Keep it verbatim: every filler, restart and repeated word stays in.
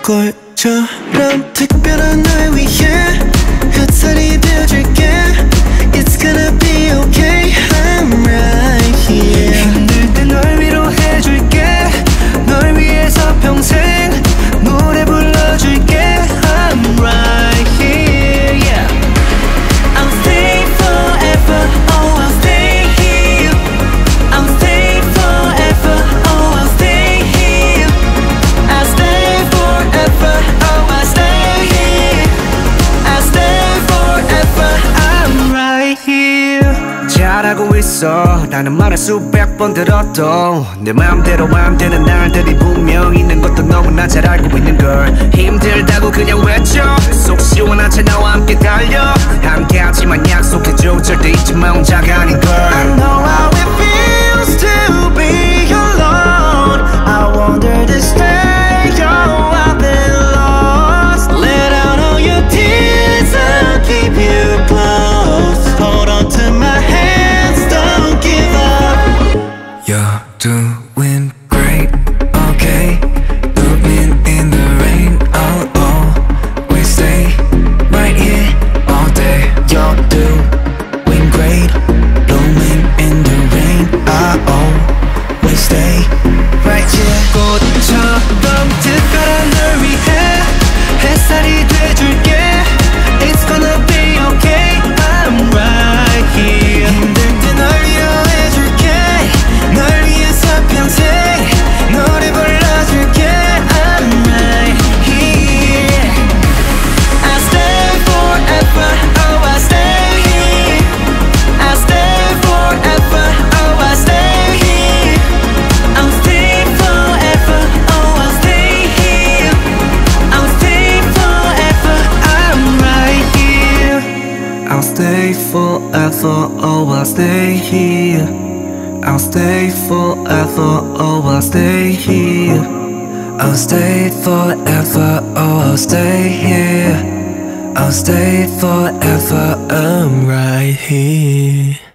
꿀처럼 특별한 날 위해 햇살이 되어줄게. It's gonna be okay, I'm right here. 힘들 때 널 위로해줄게. 널 위해서 평생 노래 불러줄게. I'm right here, yeah. I'll stay forever, oh I'll stay here. I'll stay forever, oh I'll stay here. I'll stay forever, oh I'll stay here. I'll stay forever, I'm right here. 잘하고 있어 라는 말을 수백 번 들어도 내 마음대로 안 되는 날들이 분명 있는 것도 너무나 잘 알고 있는 걸. 힘들다고 그냥 외쳐 속 시원한 채 나와 함께 달려. 함께하지만 약속해줘 절대 잊지 마 혼자가 아닌 걸. I know how it feels to be alone. I wonder this day, oh I've been lost. Let out all your tears, I'll keep you close. Hold on to my hands, don't give up. You're doing great, okay. Moving in the rain, I'll always stay right here all day. You're doing great, blooming in the rain, I'll always stay right here. 꽃처럼 특별한 널 위해 햇살이 돼줄게. It's gonna be okay, I'm right here. 힘들 때 널 위로해줄게. 널 위해서 평생 노래 불러줄게. I'm right here. I'll stay forever, oh I'll stay here. I'll stay forever, oh I'll stay here. I'll stay forever, oh I'll stay here. I'll stay forever, I'm right here. I'll stay forever, oh I'll stay here. I'll stay forever, oh I'll stay here. I'll stay forever, oh I'll stay here. I'll stay forever, I'm right here.